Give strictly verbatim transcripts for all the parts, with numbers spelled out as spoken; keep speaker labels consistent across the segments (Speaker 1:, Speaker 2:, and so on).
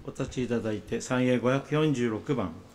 Speaker 1: お立ちいただいて、賛詠ごひゃくよんじゅうろくばん。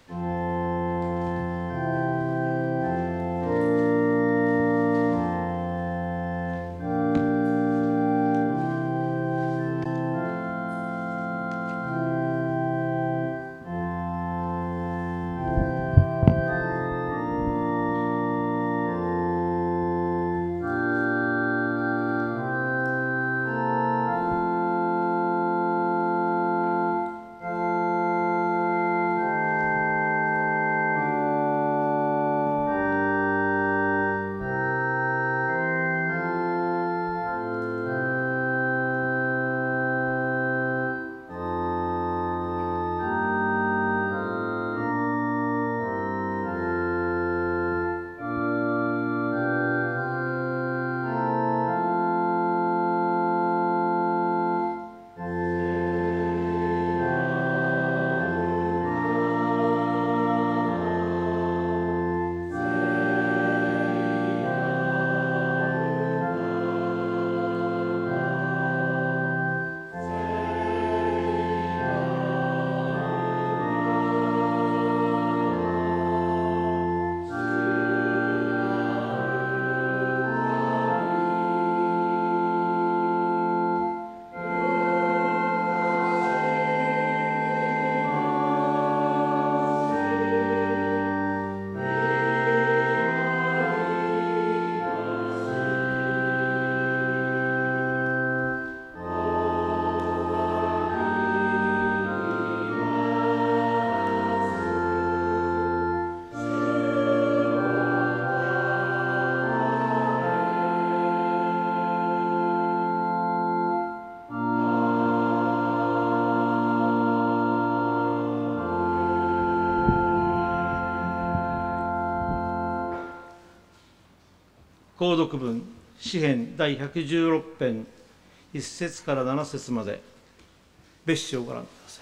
Speaker 1: 購読文、詩編第ひゃくじゅうろくぺん、いっせつからななせつまで、別紙をご覧ください。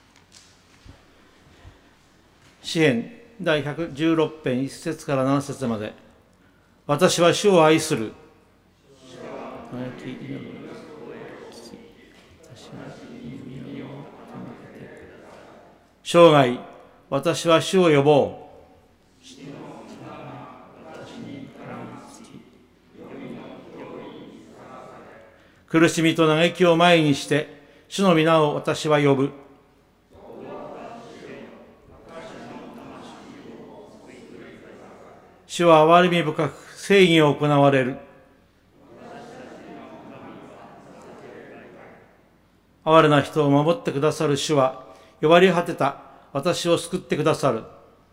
Speaker 1: 詩編第ひゃくじゅうろくぺん、いっせつからななせつまで、私は主を愛する。生涯、私は主を呼ぼう。苦しみと嘆きを前にして、主の皆を私は呼ぶ。主は憐れみ深く正義を行われる。哀れな人を守ってくださる主は、弱り果てた私を救ってくださる。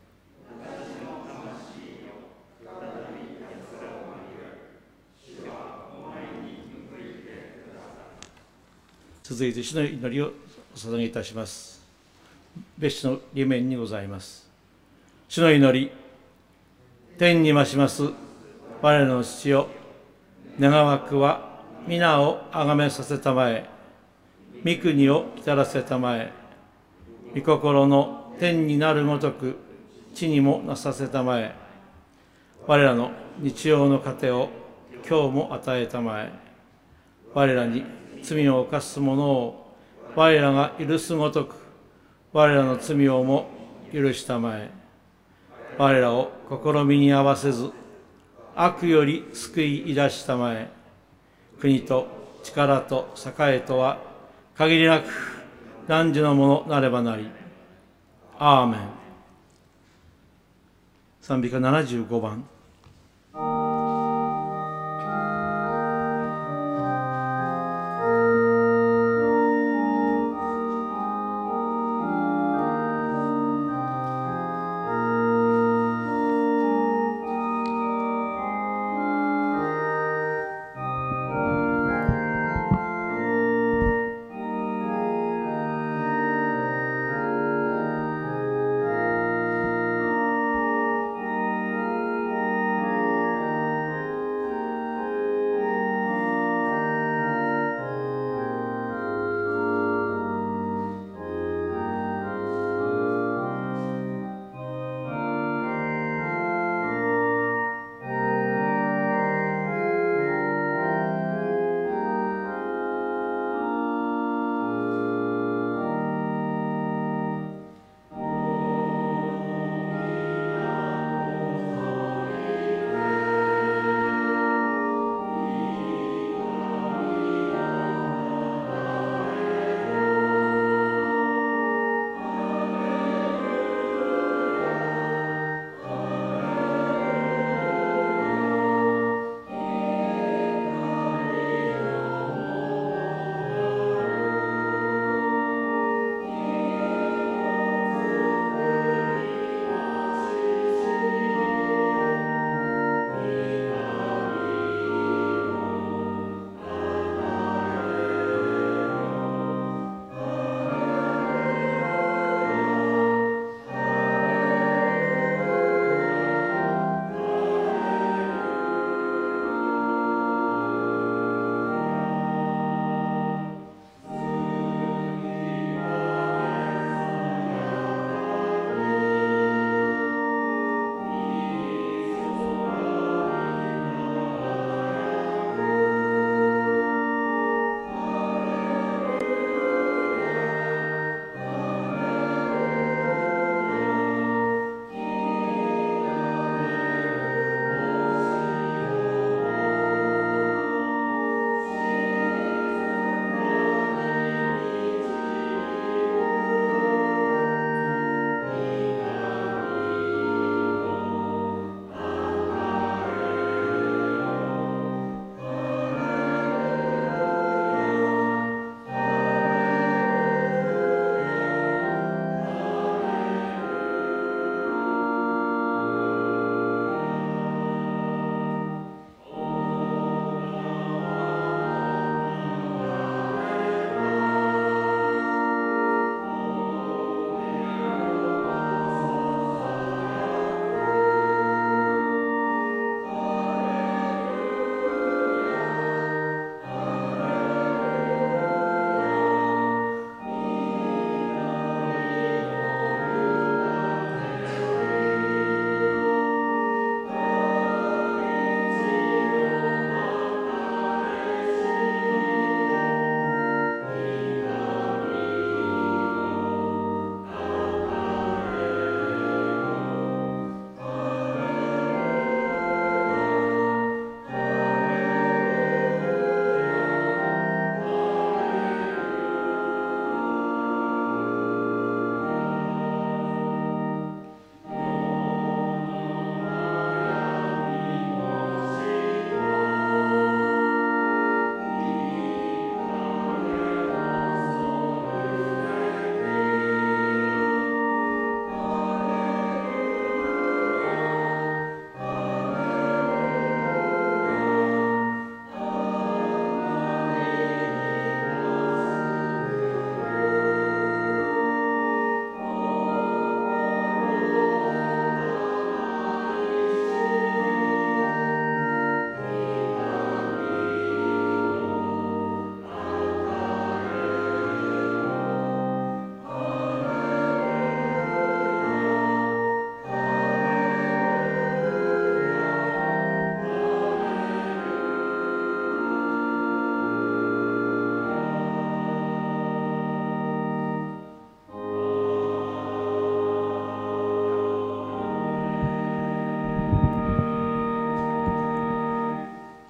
Speaker 1: 続いて主の祈りをお捧げいたします。別紙の裏面にございます。主の祈り、天に増します我らの父よ、願わくは皆をあがめさせたまえ、御国を来たらせたまえ、御心の天になるごとく地にもなさせたまえ、我らの日曜の糧を今日も与えたまえ、我らに罪を犯す者を我らが許すごとく我らの罪をも許したまえ、我らを試みに合わせず悪より救い出したまえ、国と力と栄とは限りなく汝のものなればなり。アーメン。賛美歌ななじゅうごばん。
Speaker 2: 「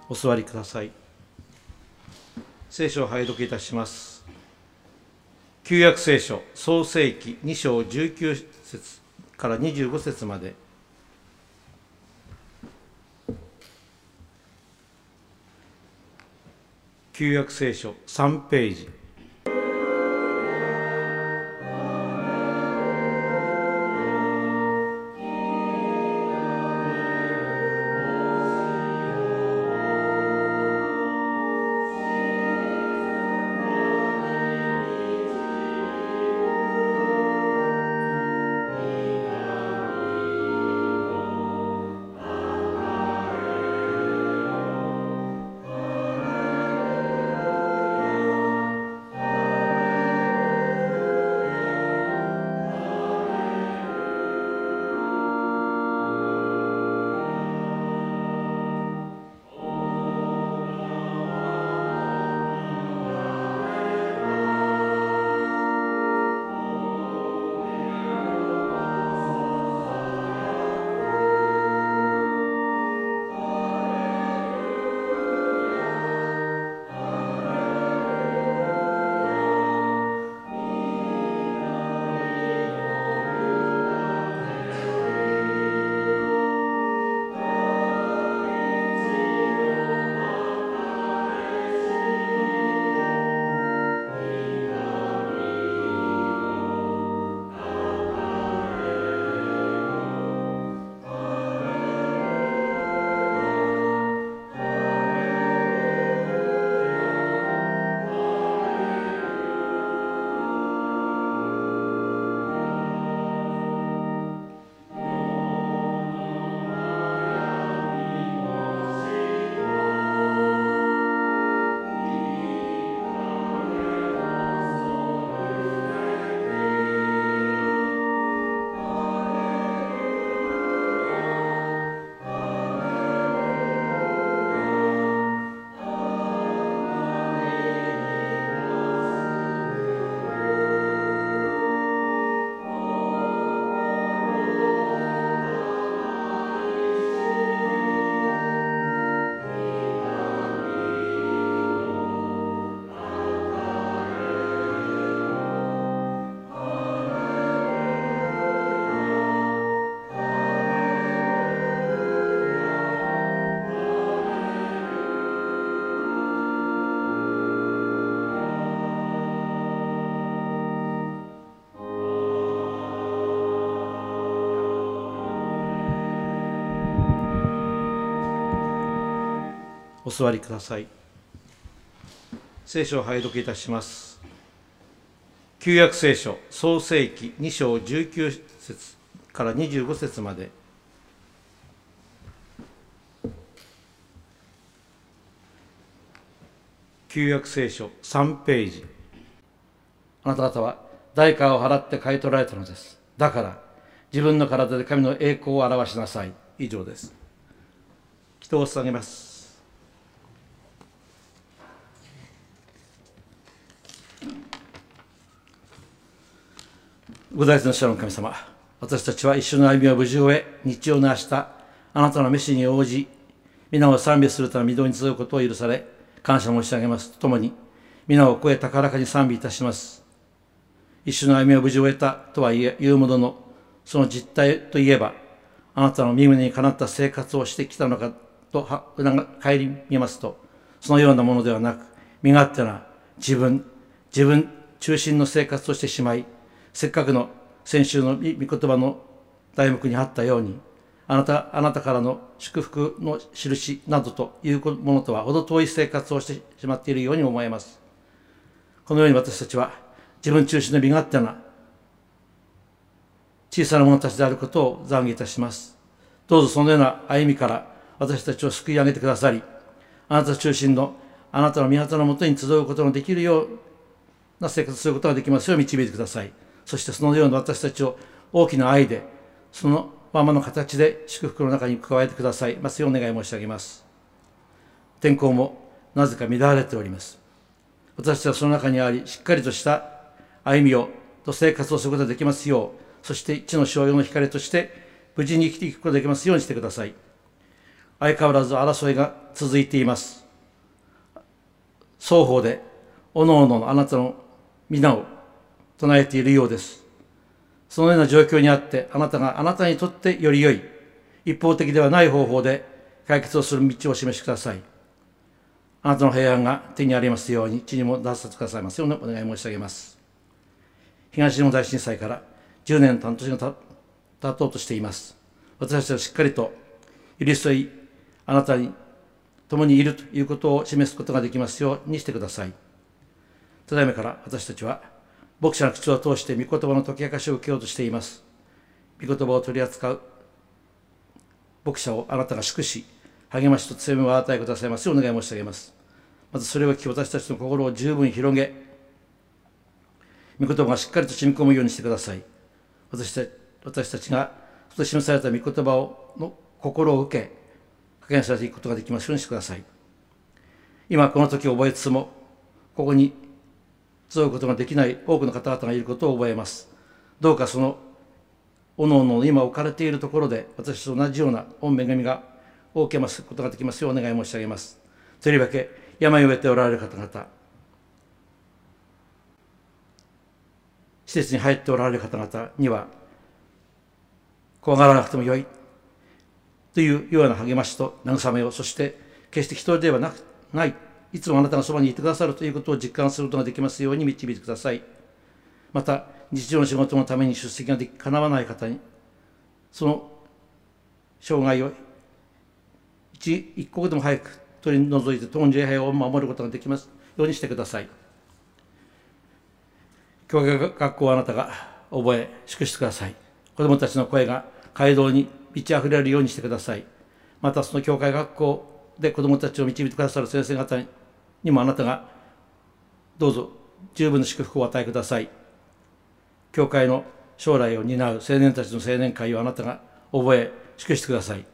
Speaker 1: お座りください。聖書を拝読いたします。旧約聖書創世記に章じゅうきゅう節からにじゅうご節まで。旧約聖書さんページ。お座りください。聖書を拝読いたします。旧約聖書創世記に章じゅうきゅう節からにじゅうご節まで。旧約聖書さんページ。あなた方は代価を払って買い取られたのです。だから自分の体で神の栄光を表しなさい。以上です。祈祷を捧げます。ご大地の主の神様、私たちは一緒の歩みを無事を終え、日曜の明日、あなたの召しに応じ、皆を賛美するため御堂に集うことを許され、感謝申し上げますとともに、皆を超え高らかに賛美いたします。一緒の歩みを無事を終えたとは言うものの、その実態といえば、あなたの身旨にかなった生活をしてきたのかと顧みますと、そのようなものではなく、身勝手な自分、自分中心の生活をしてしまい、せっかくの先週の御言葉の題目にあったように、あなた、あなたからの祝福の印などというものとは程遠い生活をしてしまっているように思えます。このように私たちは自分中心の身勝手な小さな者たちであることを懺悔いたします。どうぞそのような歩みから私たちを救い上げてくださり、あなた中心のあなたの御旗のもとに集うことのできるような生活をすることができますよう導いてください。そしてそのような私たちを大きな愛で、そのままの形で祝福の中に加えてくださいますようお願い申し上げます。天候もなぜか乱れております。私たちはその中にあり、しっかりとした歩みをと生活をすることができますよう、そして地の照耀の光として無事に生きていくことができますようにしてください。 相変わらず争いが続いています。双方でおのおののあなたの皆を唱えているようです。そのような状況にあって、あなたがあなたにとってより良い、一方的ではない方法で解決をする道をお示しください。あなたの平安が手にありますように、地にも出させてくださいますようにお願い申し上げます。東日本大震災からじゅうねんと半年が経とうとしています。私たちはしっかりと寄り添い、あなたに共にいるということを示すことができますようにしてください。ただいまから私たちは牧者の口を通して御言葉の解き明かしを受けようとしています。御言葉を取り扱う牧者をあなたが祝し、励ましと強みを与えくださいますようお願い申し上げます。まずそれを聞き、私たちの心を十分広げ、御言葉がしっかりと染み込むようにしてください。私たち私たちがそこで示された御言葉をの心を受け、加減されていくことができますようにしてください。今この時を覚えつつも、ここに集うことができない多くの方々がいることを覚えます。どうかそのおのおの今置かれているところで、私と同じような御恵みがお受けますことができますようお願い申し上げます。とりわけ病を得ておられる方々、施設に入っておられる方々には、怖がらなくてもよいというような励ましと慰めを、そして決して一人ではなくない、いつもあなたがそばにいてくださるということを実感することができますように導いてください。また日常の仕事のために出席ができかなわない方に、その障害を一一刻でも早く取り除いて東西平和を守ることができますようにしてください。教会学校をあなたが覚え祝してください。子どもたちの声が街道に満ち溢れるようにしてください。またその教会学校で子どもたちを導いてくださる先生方にもあなたがどうぞ十分な祝福を与えください。教会の将来を担う青年たちの青年会をあなたが覚え祝してください。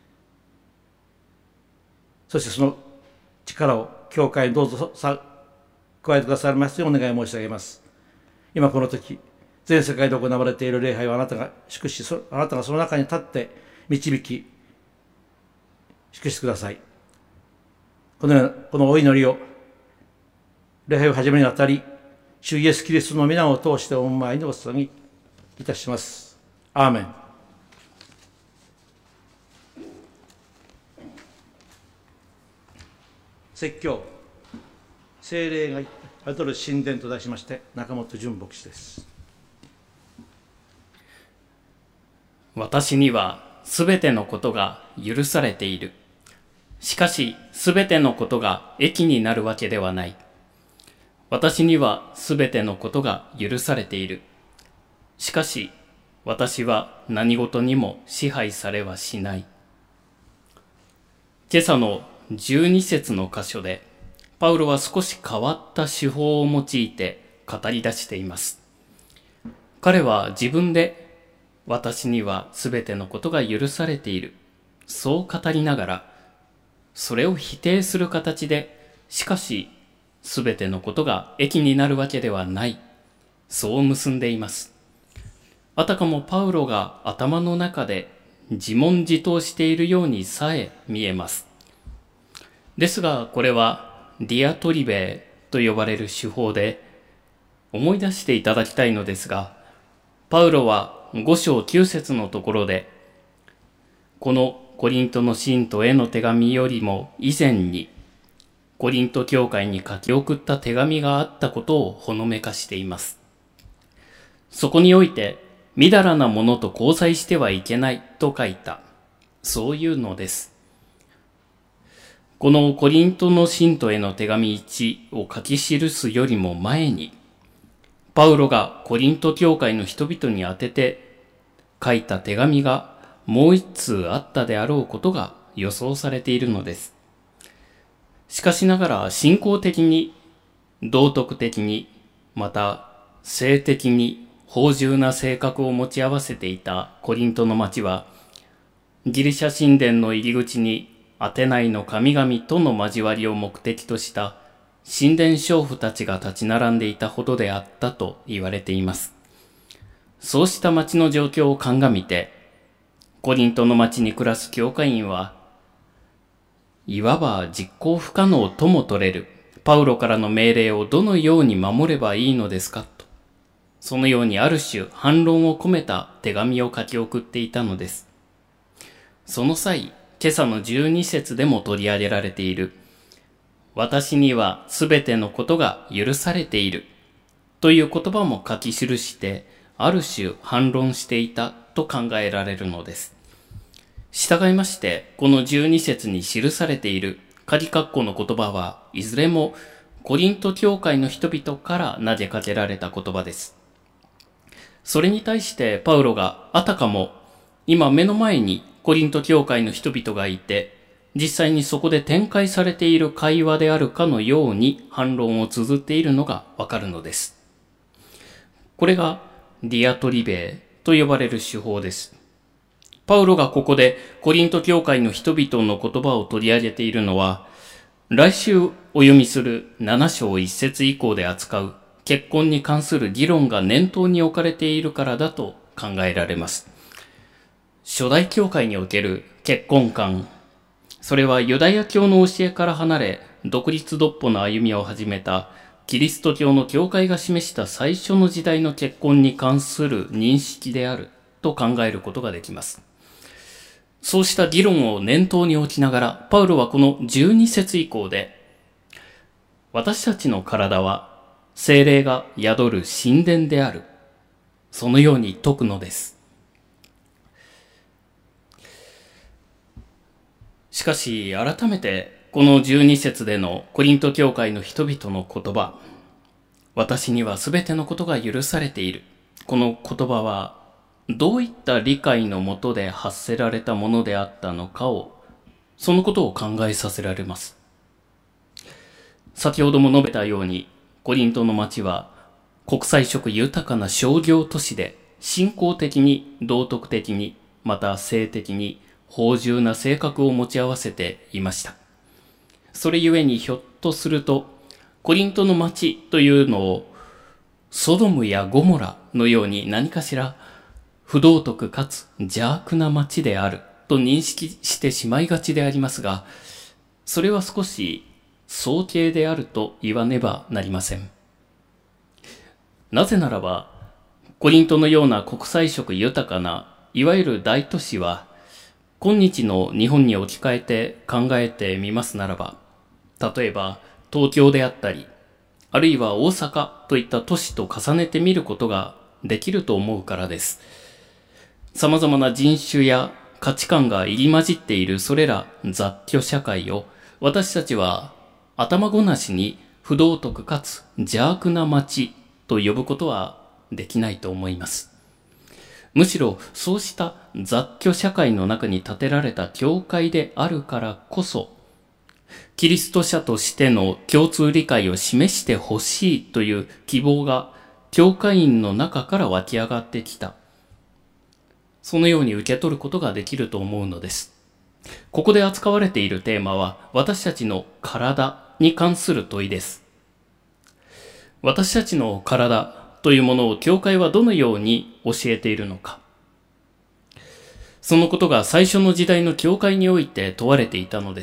Speaker 1: そしてその力を教会にどうぞさ加えてくださいますようお願い申し上げます。今この時、全世界で行われている礼拝をあなたが祝し、あなたがその中に立って導き祝してください。このようなこのお祈りを礼拝を始めにあたり、主イエスキリストの皆を通して御前にお捧げいたします。アーメン。説教、聖霊が宿る神殿と題しまして、中本純牧師です。
Speaker 2: 私にはすべてのことが許されている。しかしすべてのことが益になるわけではない。私にはすべてのことが許されている。しかし私は何事にも支配されはしない。今朝のじゅうに節の箇所で、パウロは少し変わった手法を用いて語り出しています。彼は自分で、私にはすべてのことが許されている、そう語りながら、それを否定する形で、しかしすべてのことが益になるわけではない、そう結んでいます。あたかもパウロが頭の中で自問自答しているようにさえ見えます。ですがこれはディアトリベと呼ばれる手法で、思い出していただきたいのですが、パウロはご章きゅう節のところで、このコリントの信徒への手紙よりも以前に、コリント教会に書き送った手紙があったことをほのめかしています。そこにおいて、みだらなものと交際してはいけないと書いた、そういうのです。このコリントの信徒への手紙いちを書き記すよりも前に、パウロがコリント教会の人々に宛てて書いた手紙がもう一通あったであろうことが予想されているのです。しかしながら信仰的に、道徳的に、また性的に豊潤な性格を持ち合わせていたコリントの町は、ギリシャ神殿の入り口にアテナイの神々との交わりを目的とした神殿娼婦たちが立ち並んでいたほどであったと言われています。そうした町の状況を鑑みて、コリントの町に暮らす教会員は、 いわば実行不可能とも取れるパウロからの命令をどのように守ればいいのですかと、そのようにある種反論を込めた手紙を書き送っていたのです。その際、今朝のじゅうに節でも取り上げられている、私にはすべてのことが許されているという言葉も書き記して、ある種反論していたと考えられるのです。従いまして、このじゅうに節に記されている仮括弧の言葉はいずれもコリント教会の人々から投げかけられた言葉です。それに対してパウロがあたかも今目の前にコリント教会の人々がいて、実際にそこで展開されている会話であるかのように反論を綴っているのがわかるのです。これがディアトリベーと呼ばれる手法です。パウロがここでコリント教会の人々の言葉を取り上げているのは、来週お読みするなな章いち節以降で扱う結婚に関する議論が念頭に置かれているからだと考えられます。初代教会における結婚観、それはユダヤ教の教えから離れ、独立独歩の歩みを始めたキリスト教の教会が示した最初の時代の結婚に関する認識であると考えることができます。そうした議論を念頭に置きながら、パウロはこのじゅうに節以降で、私たちの体は聖霊が宿る神殿である。そのように説くのです。しかし、改めてこのじゅうに節でのコリント教会の人々の言葉、私にはすべてのことが許されている。この言葉は、どういった理解のもとで発せられたものであったのかを、そのことを考えさせられます。先ほども述べたように、コリントの町は国際色豊かな商業都市で、信仰的に、道徳的に、また性的に豊潤な性格を持ち合わせていました。それゆえにひょっとすると、コリントの町というのを、ソドムやゴモラのように何かしら、不道徳かつ邪悪な町であると認識してしまいがちでありますが、それは少し早計であると言わねばなりません。なぜならば、コリントのような国際色豊かな、いわゆる大都市は、今日の日本に置き換えて考えてみますならば、例えば東京であったり、あるいは大阪といった都市と重ねてみることができると思うからです。様々な人種や価値観が入り混じっているそれら雑居社会を、私たちは頭ごなしに不道徳かつ邪悪な町と呼ぶことはできないと思います。むしろそうした雑居社会の中に建てられた教会であるからこそ、キリスト者としての共通理解を示してほしいという希望が教会員の中から湧き上がってきた。そのように受け取ることができると思うのです。ここで扱われているテーマは、私たちの体に関する問いです。私たちの体というものを教会はどのように教えているのか。そのことが最初の時代の教会において問われていたのです。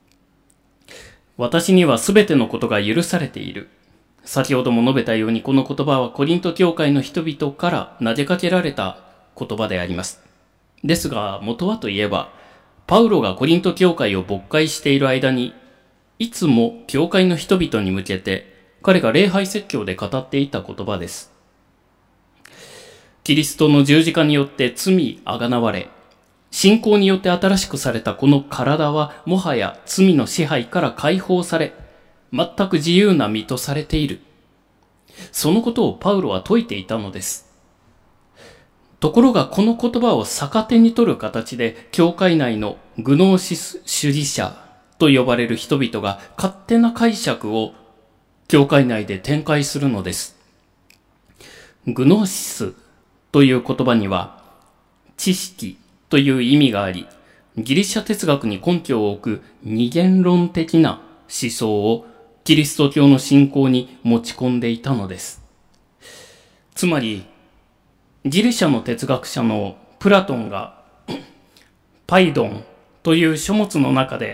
Speaker 2: 私にはすべてのことが許されている。先ほども述べたように、この言葉はコリント教会の人々から投げかけられた言葉であります。ですが、元はといえば、パウロがコリント教会を牧会している間に、いつも教会の人々に向けて、彼が礼拝説教で語っていた言葉です。キリストの十字架によって罪あがなわれ、信仰によって新しくされたこの体は、もはや罪の支配から解放され、全く自由な身とされている。そのことをパウロは説いていたのです。ところがこの言葉を逆手に取る形で、教会内のグノーシス主義者と呼ばれる人々が勝手な解釈を教会内で展開するのです。グノーシスという言葉には、知識という意味があり、ギリシャ哲学に根拠を置く二元論的な思想をキリスト教の信仰に持ち込んでいたのです。つまり、ギリシャの哲学者のプラトンがパイドンという書物の中で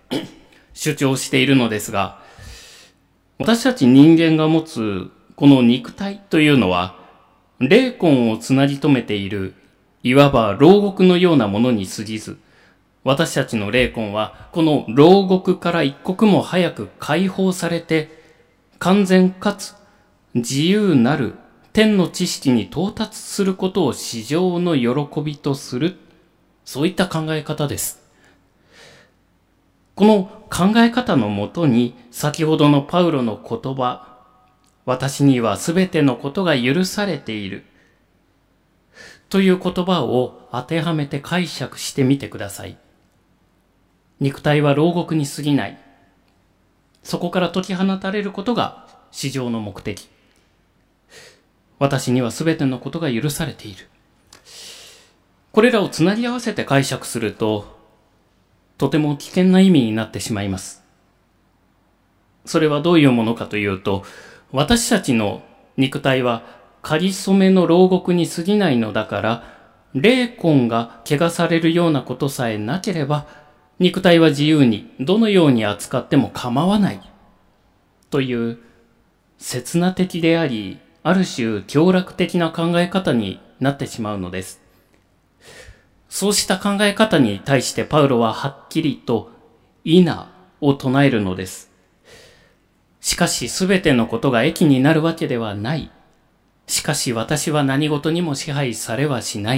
Speaker 2: 主張しているのですが、私たち人間が持つこの肉体というのは、霊魂をつなぎ止めている、いわば牢獄のようなものに過ぎず、私たちの霊魂はこの牢獄から一刻も早く解放されて、完全かつ自由なる天の知識に到達することを至上の喜びとする、そういった考え方です。この考え方のもとに、先ほどのパウロの言葉、私にはすべてのことが許されているという言葉を当てはめて解釈してみてください。肉体は牢獄に過ぎない。そこから解き放たれることが至上の目的。私にはすべてのことが許されている。これらをつなぎ合わせて解釈すると、とても危険な意味になってしまいます。それはどういうものかというと、私たちの肉体は仮初めの牢獄に過ぎないのだから、霊魂が汚されるようなことさえなければ、肉体は自由にどのように扱っても構わないという刹那的であり、ある種強楽的な考え方になってしまうのです。そうした考え方に対してパウロははっきりと否を唱えるのです。しかしすべてのことが益になるわけではない。しかし私は何事にも支配されはしない。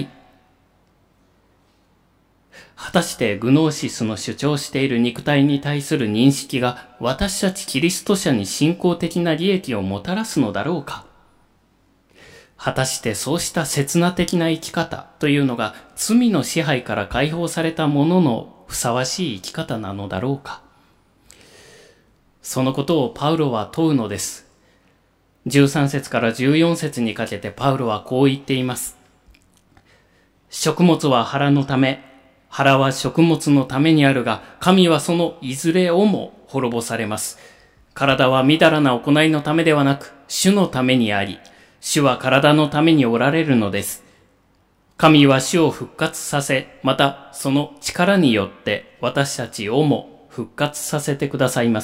Speaker 2: 果たしてグノーシスの主張している肉体に対する認識が私たちキリスト者に信仰的な利益をもたらすのだろうか。果たしてそうした刹那的な生き方というのが罪の支配から解放されたもののふさわしい生き方なのだろうか。そのことをパウロは問うのです。じゅうさん節からじゅうよん節にかけてパウロはこう言っています。食物は腹のため、腹は食物のためにあるが、神はそのいずれをも滅ぼされます。体はみだらな行いのためではなく、主のためにあり、主は体のためにおられるのです。神は主を復活させ、またその力によって私たちをも復活させてくださいます。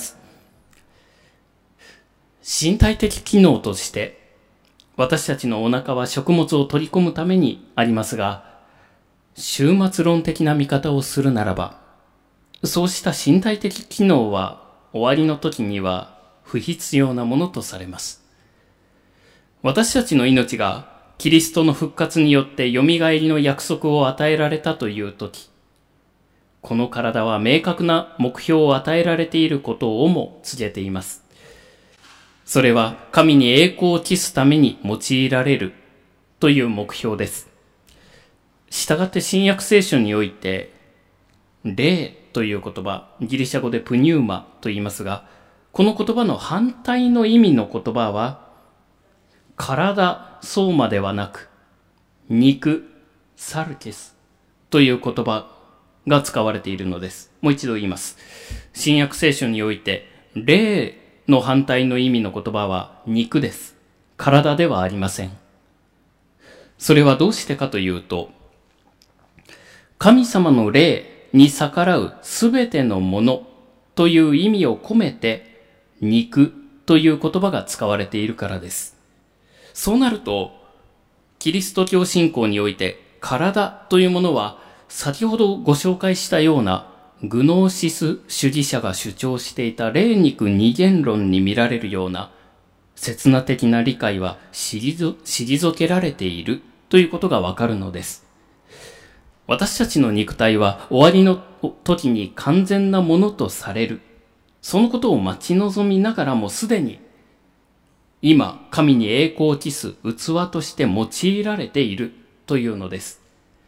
Speaker 2: 身体的機能として、私たちのお腹は食物を取り込むためにありますが、終末論的な見方をするならば、そうした身体的機能は終わりの時には不必要なものとされます。私たちの命がキリストの復活によって蘇りの約束を与えられたという時、この体は明確な目標を与えられていることをも告げています。それは神に栄光を期すために用いられるという目標です。したがって新約聖書において、霊という言葉、ギリシャ語でプニューマと言いますが、この言葉の反対の意味の言葉は、体、ソーマではなく、肉、サルケスという言葉が使われているのです。もう一度言います。新約聖書において、霊の反対の意味の言葉は肉です。体ではありません。それはどうしてかというと、神様の霊に逆らうすべてのものという意味を込めて、肉という言葉が使われているからです。そうなると、キリスト教信仰において、体というものは、先ほどご紹介したような、グノーシス主義者が主張していた霊肉二元論に見られるような、刹那的な理解は退、退けられているということがわかるのです。私たちの肉体は終わりの時に完全なものとされる。そのことを待ち望みながらもすでに、今、神に栄光を期す器として用いられているというのです。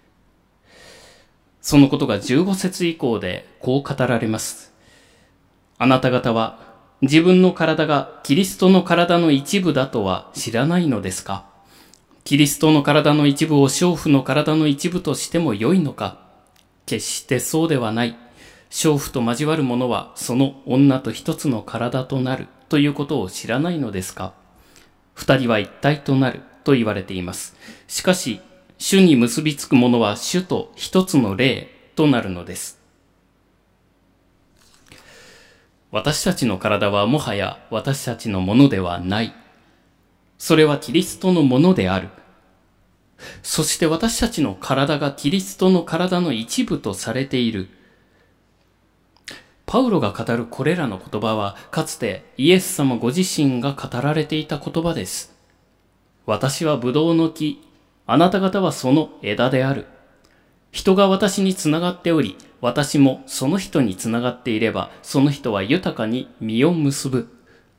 Speaker 2: そのことがじゅうご節以降でこう語られます。あなた方は自分の体がキリストの体の一部だとは知らないのですか？キリストの体の一部を娼婦の体の一部としても良いのか？決してそうではない。娼婦と交わる者はその女と一つの体となるということを知らないのですか？二人は一体となると言われています。しかし、主に結びつく者は主と一つの霊となるのです。 私たちの体はもはや私たちのものではない。それはキリストのものである。そして私たちの体がキリストの体の一部とされている。パウロが語るこれらの言葉は、かつてイエス様ご自身が語られていた言葉です。私はブドウの木、あなた方はその枝である。人が私につながっており、私もその人につながっていれば、その人は豊かに実を結ぶ。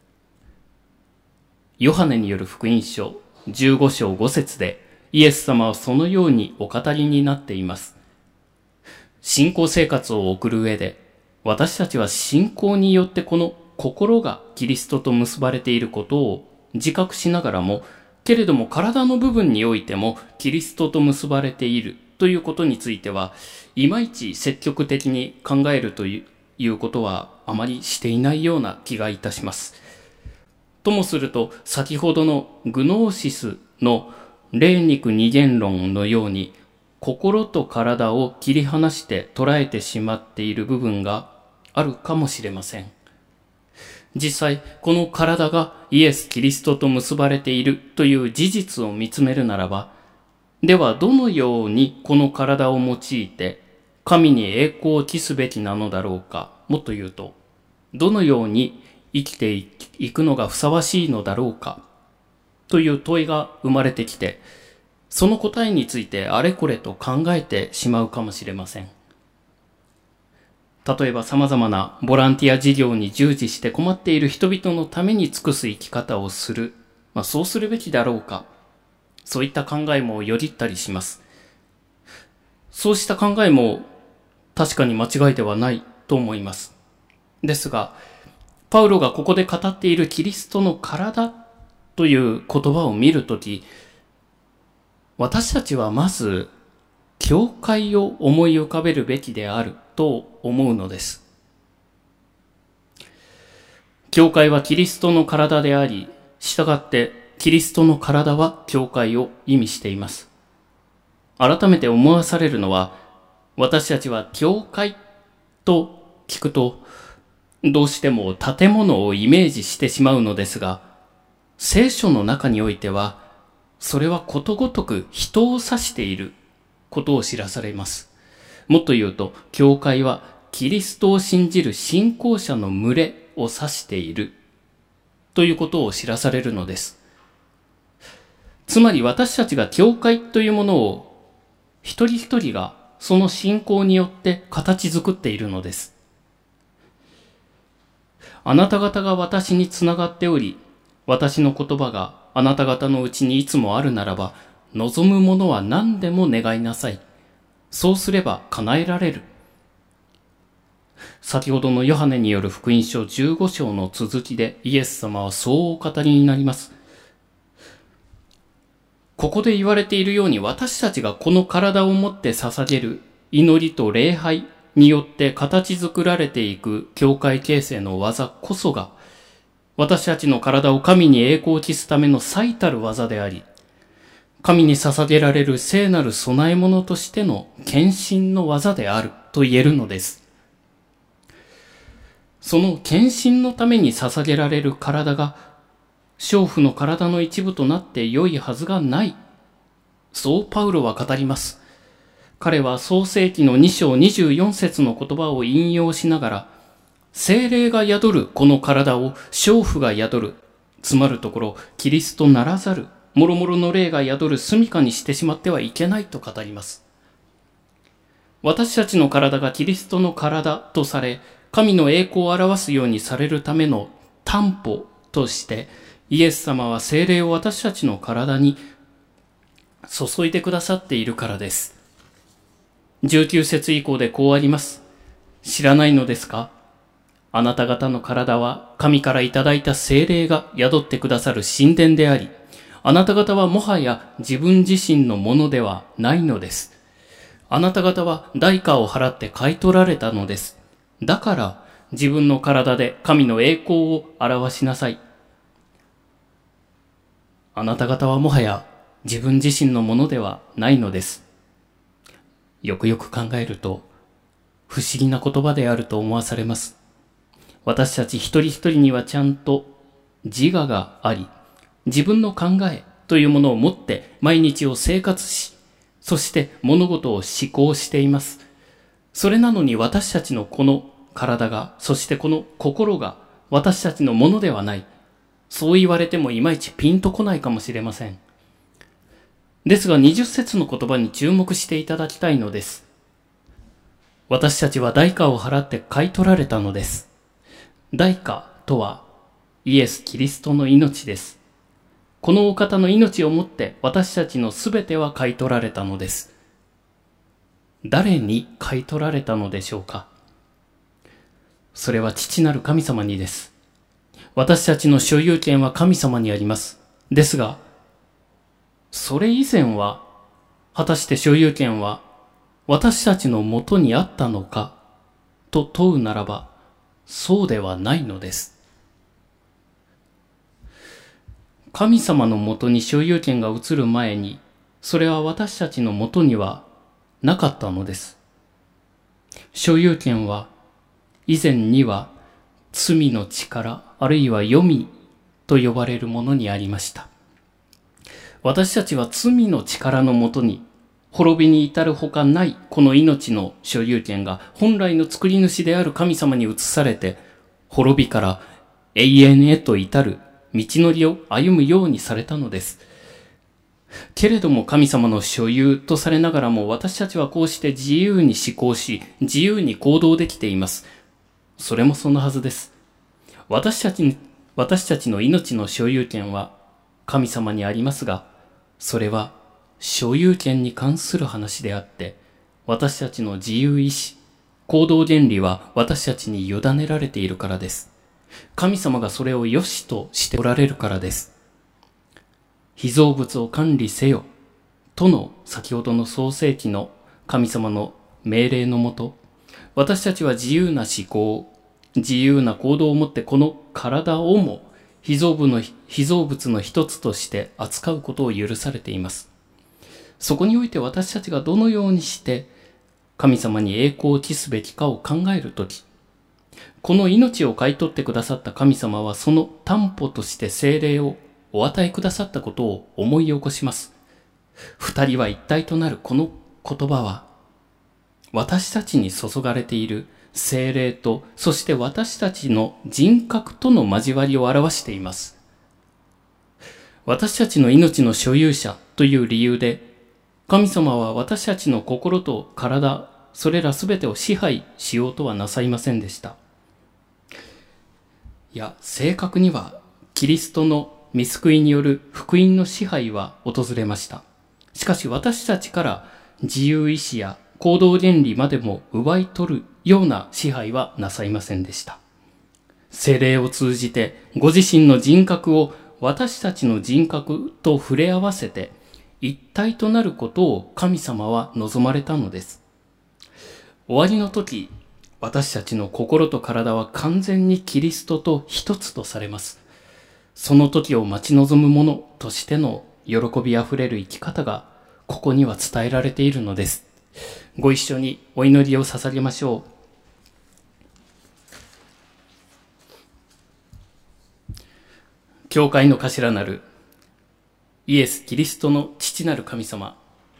Speaker 2: ヨハネによる福音書じゅうご章ご節で、イエス様はそのようにお語りになっています。信仰生活を送る上で、私たちは信仰によってこの心がキリストと結ばれていることを自覚しながらも、けれども体の部分においてもキリストと結ばれているということについては、いまいち積極的に考えるということはあまりしていないような気がいたします。ともすると、先ほどのグノーシスの霊肉二元論のように、心と体を切り離して捉えてしまっている部分があるかもしれません。実際、この体がイエス・キリストと結ばれているという事実を見つめるならば、ではどのようにこの体を用いて神に栄光を期すべきなのだろうか。もっと言うと、どのように生きていくのがふさわしいのだろうかという問いが生まれてきて、その答えについてあれこれと考えてしまうかもしれません。例えば様々なボランティア事業に従事して困っている人々のために尽くす生き方をする。まあそうするべきだろうか。そういった考えもよぎったりします。そうした考えも確かに間違いではないと思います。ですが、パウロがここで語っているキリストの体という言葉を見るとき、私たちはまず、教会を思い浮かべるべきであると思うのです。教会はキリストの体であり、従ってキリストの体は教会を意味しています。改めて思わされるのは、私たちは教会と聞くと、どうしても建物をイメージしてしまうのですが、聖書の中においては、それはことごとく人を指していることを知らされます。もっと言うと、教会はキリストを信じる信仰者の群れを指しているということを知らされるのです。つまり私たちが教会というものを一人一人がその信仰によって形作っているのです。あなた方が私につながっており、私の言葉があなた方のうちにいつもあるならば、望むものは何でも願いなさい。そうすれば叶えられる。先ほどのヨハネによる福音書じゅうご章の続きでイエス様はそうお語りになります。ここで言われているように、私たちがこの体をもって捧げる祈りと礼拝によって形作られていく教会形成の技こそが、私たちの体を神に栄光を期すための最たる技であり、神に捧げられる聖なる備え物としての献身の技であると言えるのです。その献身のために捧げられる体が、娼婦の体の一部となって良いはずがない。そうパウロは語ります。彼は創世記のに章にじゅうよん節の言葉を引用しながら、聖霊が宿るこの体を娼婦が宿る、つまるところキリストならざる、もろもろの霊が宿る住処にしてしまってはいけないと語ります。私たちの体がキリストの体とされ、神の栄光を表すようにされるための担保として、イエス様は聖霊を私たちの体に注いでくださっているからです。じゅうきゅう節以降でこうあります。知らないのですか？あなた方の体は神からいただいた聖霊が宿ってくださる神殿であり、あなた方はもはや自分自身のものではないのです。あなた方は代価を払って買い取られたのです。だから自分の体で神の栄光を表しなさい。あなた方はもはや自分自身のものではないのです。よくよく考えると不思議な言葉であると思わされます。 私たち一人一人にはちゃんと自我があり、自分の考えというものを持って毎日を生活し、そして物事を思考しています。それなのに私たちのこの体が、そしてこの心が私たちのものではない。そう言われてもいまいちピンとこないかもしれません。ですがにじゅっ節の言葉に注目していただきたいのです。私たちは代価を払って買い取られたのです。代価とはイエス・キリストの命です。このお方の命をもって私たちのすべては買い取られたのです。誰に買い取られたのでしょうか。それは父なる神様にです。私たちの所有権は神様にあります。ですが、それ以前は、果たして所有権は私たちのもとにあったのかと問うならば、そうではないのです。神様のもとに所有権が移る前に、それは私たちのもとにはなかったのです。所有権は以前には罪の力、あるいは黄泉と呼ばれるものにありました。私たちは罪の力のもとに滅びに至るほかないこの命の所有権が本来の作り主である神様に移されて、滅びから永遠へと至る道のりを歩むようにされたのです。けれども神様の所有とされながらも、私たちはこうして自由に思考し、自由に行動できています。それもそのはずです。私たちに、私たちの命の所有権は神様にありますが、それは所有権に関する話であって、私たちの自由意志、行動原理は私たちに委ねられているからです。神様がそれを良しとしておられるからです。被造物を管理せよとの先ほどの創世記の神様の命令のもと、私たちは自由な思考、自由な行動をもってこの体をも被造物の、被造物の一つとして扱うことを許されています。そこにおいて私たちがどのようにして神様に栄光を期すべきかを考えるとき、この命を買い取ってくださった神様はその担保として聖霊をお与えくださったことを思い起こします。二人は一体となるこの言葉は、私たちに注がれている聖霊と、そして私たちの人格との交わりを表しています。私たちの命の所有者という理由で、神様は私たちの心と体、それらすべてを支配しようとはなさいませんでした。いや、正確にはキリストの御救いによる福音の支配は訪れました。しかし私たちから自由意志や行動原理までも奪い取るような支配はなさいませんでした。聖霊を通じてご自身の人格を私たちの人格と触れ合わせて一体となることを神様は望まれたのです。終わりの時、私たちの心と体は完全にキリストと一つとされます。その時を待ち望む者としての喜びあふれる生き方がここには伝えられているのです。ご一緒にお祈りを捧げましょう。教会の頭なるイエス・キリストの父なる神様、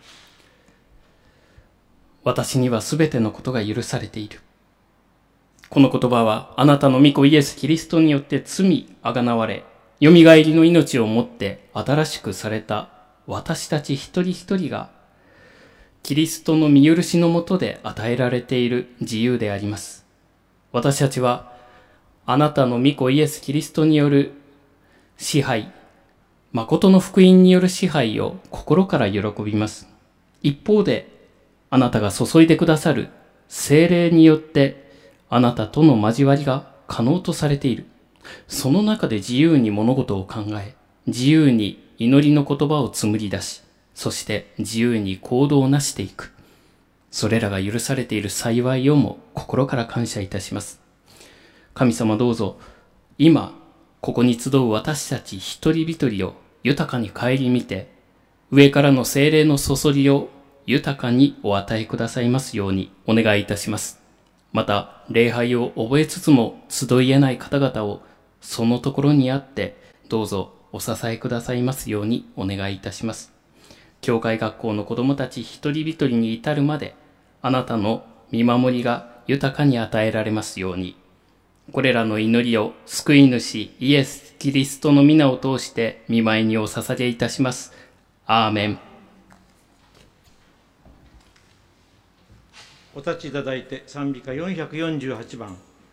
Speaker 2: 私にはすべてのことが許されている。この言葉はあなたの御子イエス・キリストによって罪あがなわれ、よみがえりの命をもって新しくされた私たち一人一人がキリストの御許しのもとで与えられている自由であります。私たちはあなたの御子イエス・キリストによる支配、誠の福音による支配を心から喜びます。一方であなたが注いでくださる聖霊によってあなたとの交わりが可能とされている。その中で自由に物事を考え、自由に祈りの言葉を紡ぎ出し、そして自由に行動をなしていく。それらが許されている幸いをも心から感謝いたします。神様どうぞ、今、ここに集う私たち一人一人を豊かに顧みて、上からの聖霊の注ぎを豊かにお与えくださいますようにお願いいたします。 また礼拝を覚えつつも集いえない方々をそのところにあってどうぞお支えくださいますようにお願いいたします。教会学校の子どもたち一人一人に至るまであなたの見守りが豊かに与えられますように、これらの祈りを救い主イエス・キリストの皆を通して御前にお捧げいたします。アーメン。
Speaker 1: お立ちいただいて賛美歌よんひゃくよんじゅうはちばん。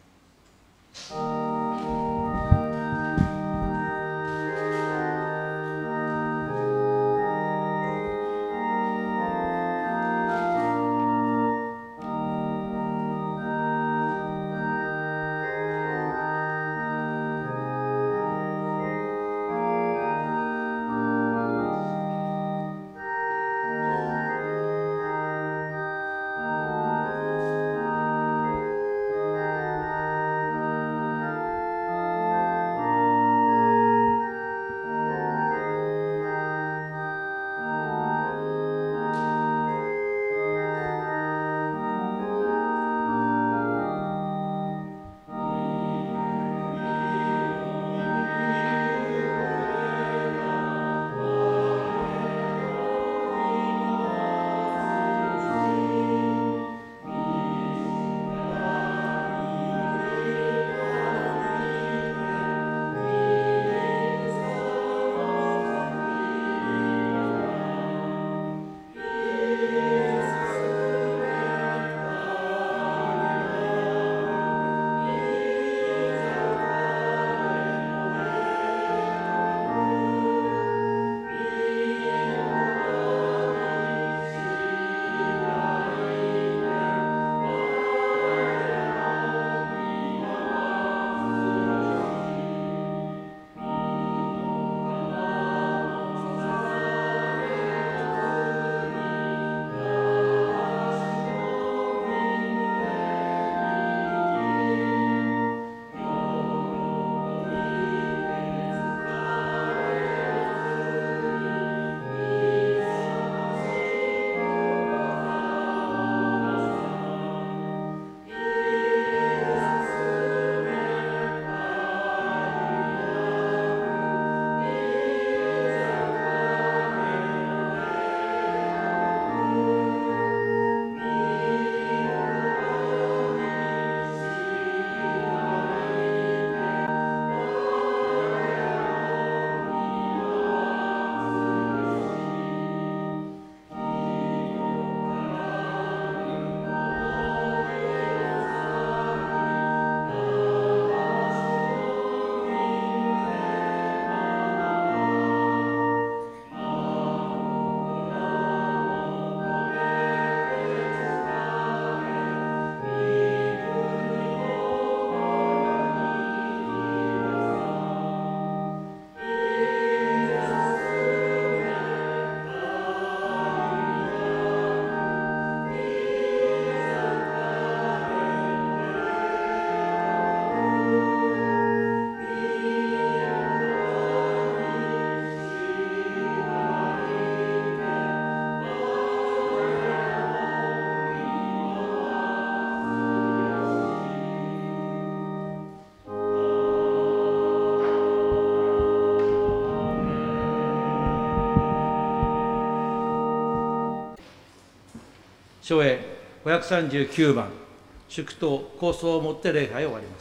Speaker 1: 唱詠ごひゃくさんじゅうきゅうばん、祝祷構想をもって礼拝を終わります。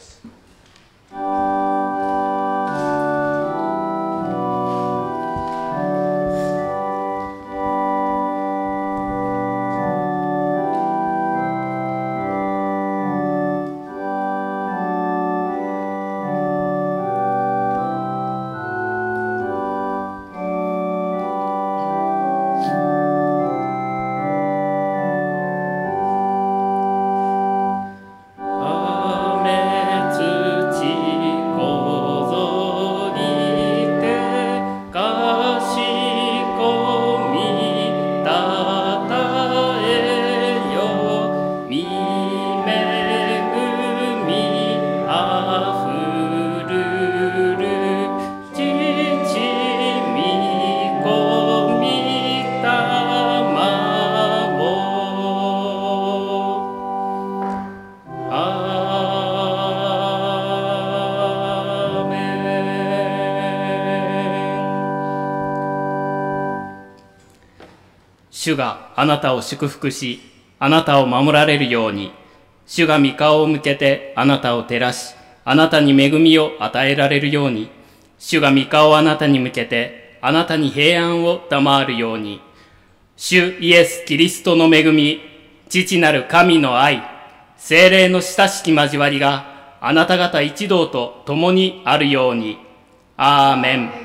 Speaker 2: 雨主があなたを祝福し、あなたを守られるように。主が御顔を向けてあなたを照らし、あなたに恵みを与えられるように。主が御顔をあなたに向けて、あなたに平安を賜るように。主イエス・キリストの恵み、父なる神の愛、聖霊の親しき交わりがあなた方一同と共にあるように。アーメン。